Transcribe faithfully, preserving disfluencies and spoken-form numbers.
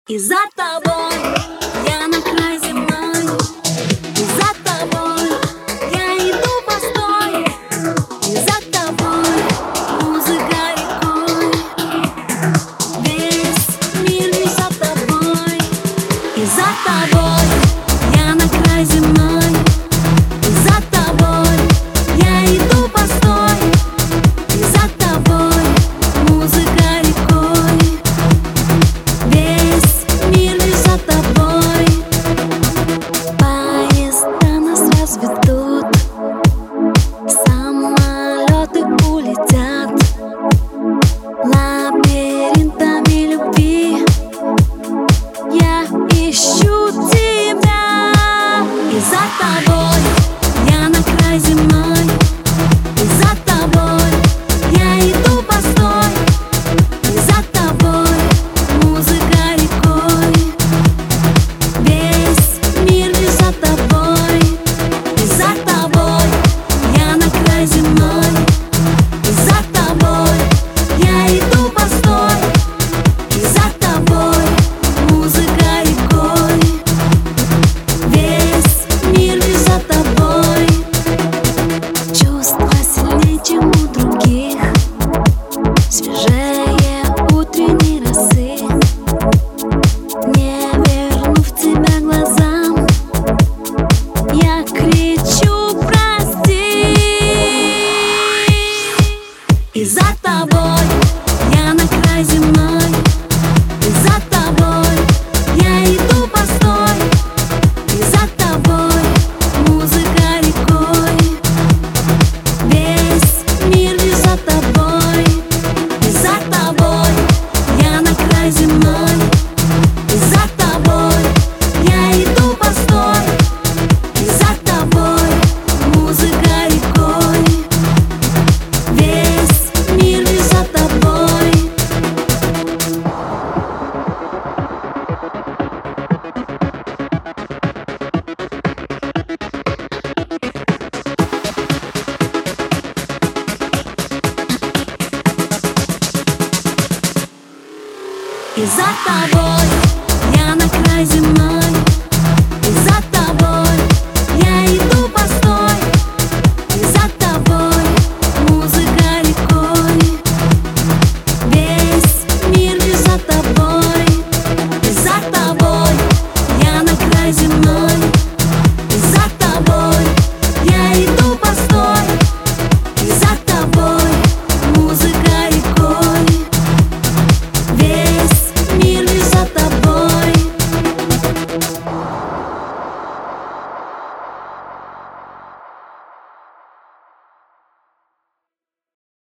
И за тобой я на край земной, и за тобой я иду постой, и за тобой музыка рекой, весь мир лишь за тобой. И за тобой я на край земной, и за тобой я иду постой, и за тобой музыка рекой, весь мир лишь за тобой. Поезда нас разведут, самолеты улетят лабиринтами любви. Я ищу тебя, и за тобой я на край земной, и за тобой я иду постой, и за тобой музыка рекой, весь мир лишь за тобой. И за тобой я на край земной, и за тобой я иду постой, и за тобой музыка рекой, весь мир лишь за тобой. Чувства сильнее, чем у других, свежее утренней росы. Не вернув тебя глазам, я кричу прости. И за тобой я на край земной, и за тобой я иду постой, и за тобой музыка рекой, весь мир лишь за тобой. И за тобой я на край земной, и за тобой я иду постой, и за тобой музыка рекой, весь мир лишь за тобой. И за тобой я на край земной,